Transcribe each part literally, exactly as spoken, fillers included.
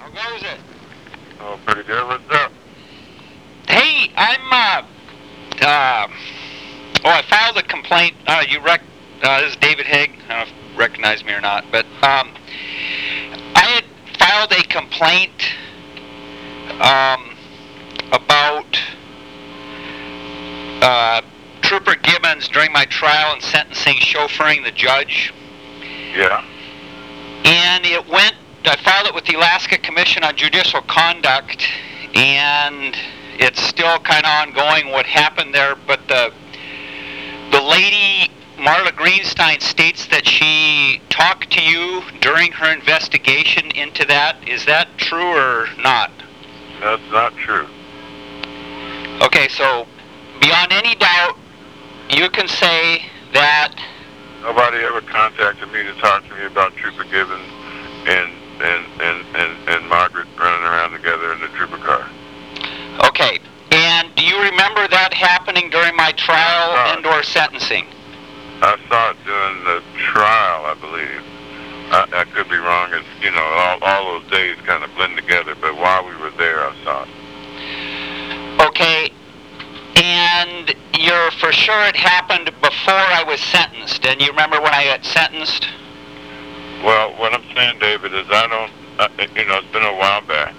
How goes it? Oh, pretty good. What's up? Hey, I'm, uh, uh, oh, I filed a complaint. Uh, you rec, uh, this is David Haig. I don't know if you recognize me or not, but, um, I had filed a complaint, um, about, uh, Trooper Gibbons during my trial and sentencing chauffeuring the judge. Yeah. And it went, I filed it with the Alaska Commission on Judicial Conduct, and it's still kind of ongoing what happened there, but the the lady, Marla Greenstein, states that she talked to you during her investigation into that. Is that true or not? That's not true. Okay, so beyond any doubt, you can say that... Nobody ever contacted me to talk to me about Trooper Gibbons and and, and, and, and Margaret running around together in the trooper car. Okay, and do you remember that happening during my trial and or sentencing? I saw it during the trial, I believe. I, I could be wrong. It's, you know, all, all those days kind of blend together, but while we were there, I saw it. Okay, and you're for sure it happened before I was sentenced, and you remember when I got sentenced? Well, what I'm saying, David, is I don't, uh, you know, it's been a while back.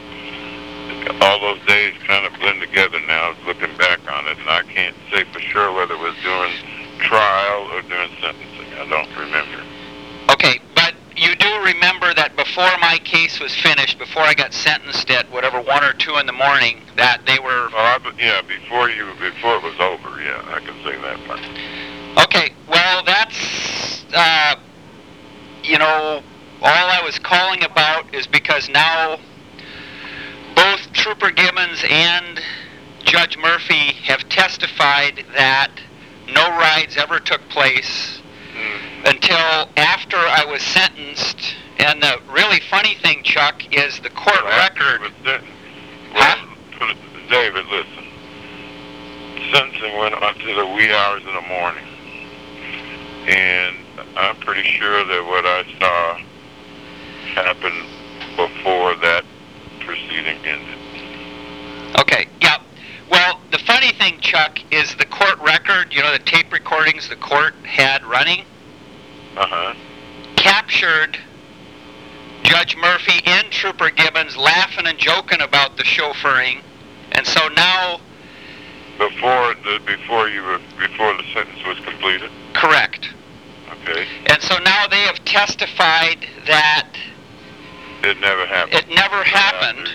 All those days kind of blend together now, looking back on it, and I can't say for sure whether it was during trial or during sentencing. I don't remember. Okay, but you do remember that before my case was finished, before I got sentenced at whatever one or two in the morning, that they were... Well, I, yeah, before you, before it was over, yeah, I can say that part. Okay, well, that's, uh, you know, all I was calling about is because now both Trooper Gibbons and Judge Murphy have testified that no rides ever took place mm. until after I was sentenced. And the really funny thing, Chuck, is the court well, record... Well, huh? David, listen. Sentencing went on to the wee hours in the morning. And I'm pretty sure that what I saw happened before that proceeding ended. Okay, yeah. Well, the funny thing, Chuck, is the court record, you know, the tape recordings the court had running, uh-huh. captured Judge Murphy and Trooper Gibbons laughing and joking about the chauffeuring, and so now... Before the before you were before the sentence was completed? Correct. Okay. And so now they have testified that it never happened. It never happened.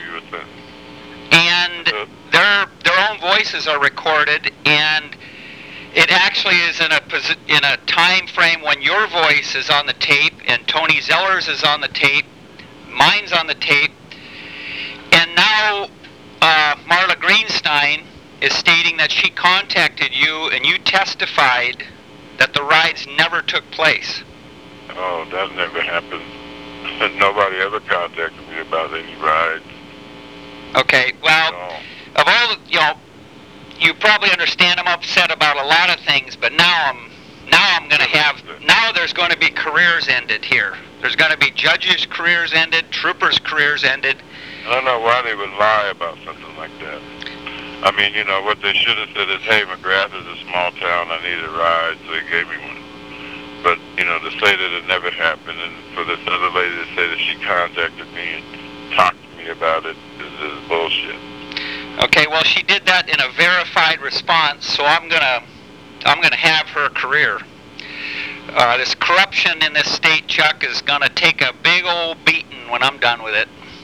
And uh, their their own voices are recorded, and it actually is in a in a time frame when your voice is on the tape and Tony Zeller's is on the tape, mine's on the tape, and now uh, Marla Greenstein is stating that she contacted you and you testified that the rides never took place. Oh, that never happened. Nobody ever contacted me about any rides. Okay, well, no. of all the, you know, you probably understand I'm upset about a lot of things, but now I'm now I'm going to have now there's going to be careers ended here. There's going to be judges' careers ended, troopers' careers ended. I don't know why they would lie about something like that. I mean, you know, what they should have said is, hey, McGrath is a small town, I need a ride, so they gave me one. But, you know, to say that it never happened, and for this other lady to say that she contacted me and talked to me about it is, is bullshit. Okay, well, she did that in a verified response, so I'm gonna, I'm gonna have her career. Uh, this corruption in this state, Chuck, is gonna take a big old beating when I'm done with it.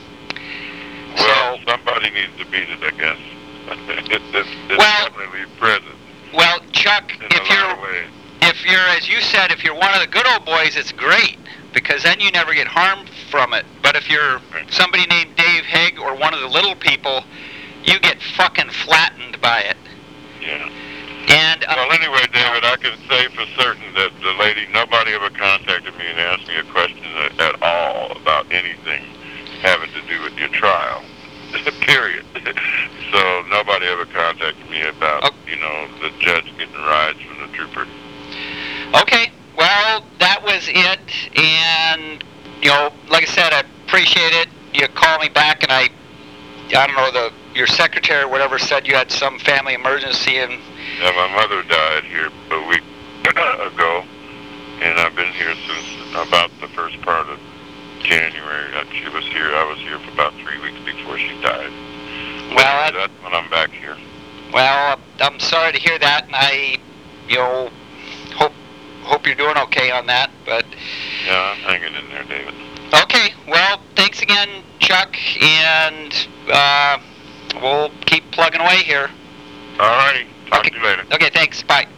Well, so, somebody needs to beat it, I guess. it, it, it's well, definitely present. Well, Chuck, if you're, if you're, as you said, if you're one of the good old boys, it's great, because then you never get harmed from it. But if you're somebody named Dave Haig or one of the little people, you get fucking flattened by it. Yeah. And uh, well, anyway, David, I can say for certain that the lady, nobody ever contacted me and asked me a question at, at all about anything having to do with your trial. Period. So nobody ever contacted me about, okay. you know, the judge getting rides from the trooper. Okay. Well, that was it. And, you know, like I said, I appreciate it. you called me back, and I, I don't know, the your secretary or whatever said you had some family emergency, and Yeah, my mother died here a week ago, and I've been here since about the first part of January. Uh, She was here. I was here for about three weeks before she died. well, I, That's when I'm back here. well, I'm sorry to hear that, and I, you know, hope hope you're doing okay on that. But Yeah, I'm hanging in there, David. okay, well, thanks again, Chuck, and uh, we'll keep plugging away here. All righty. Talk Okay. to you later. Okay, thanks. Bye.